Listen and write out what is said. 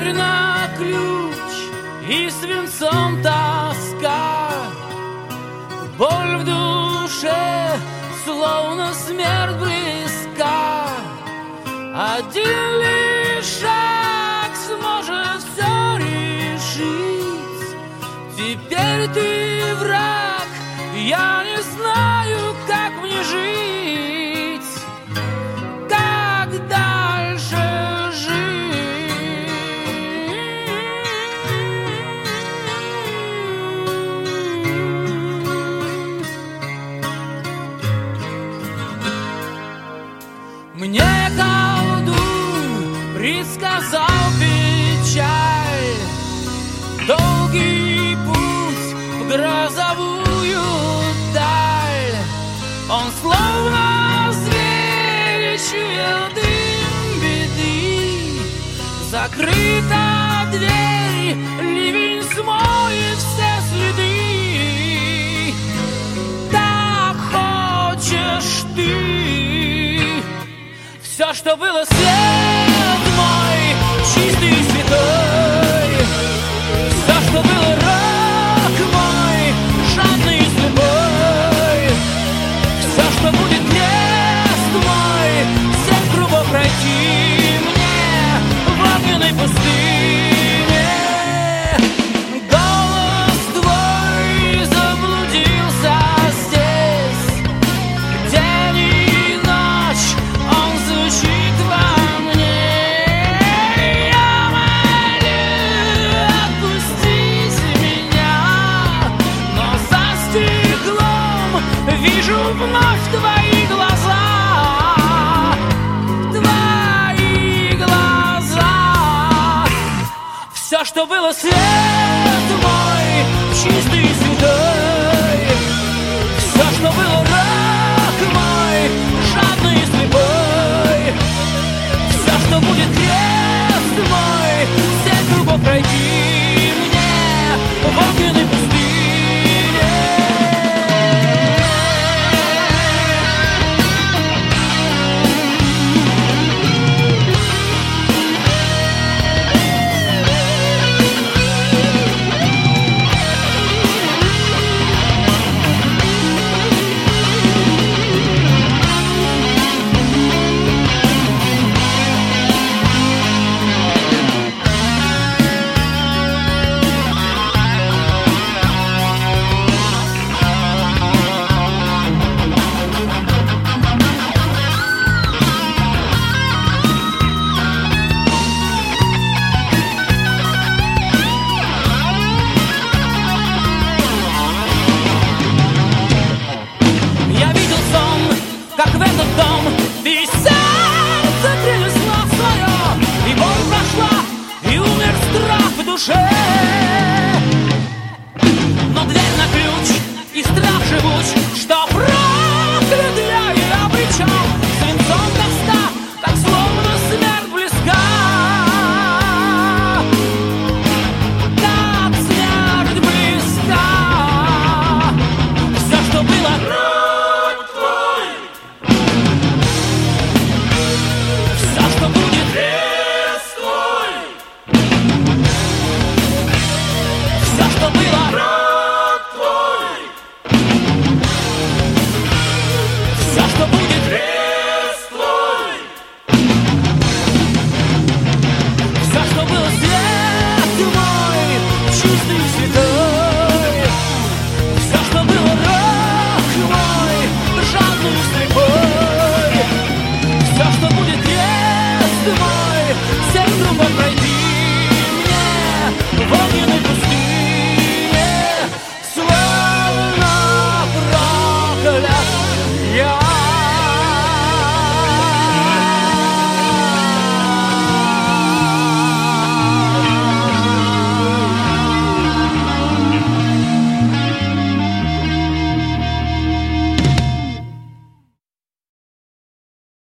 Дверь на ключ и свинцом тоска, боль в душе, словно смерть близка. Один лишь шаг сможет все решить. Теперь ты враг, я не знаю, как мне жить, как дальше жить. Мне колдун предсказал печаль, долгий путь в грозовую даль. Он словно зверь чуял дым беды. Закрыта дверь, ливень смоет все следы. Так хочешь ты. Все, что было, свет мой, чистый и святой. Все, что было, рок мой, жадный и слепой. Все, что будет, крест мой, 7 кругов пройти мне в огненной пустыне. Голос твой заблудился здесь, день и ночь он звучит во мне. Я молю отпустить меня, но за стеклом вижу вновь твои глаза. Твои глаза. Все, что было, свет мой, чистый и святой. Все, что было, рок мой, жадный и слепой. Все, что будет, крест мой, 7 кругов пройти мне в огненной пустыне. Я видел сон, как в этот дом и сердце принесло свое, и боль прошла, и умер страх в душе.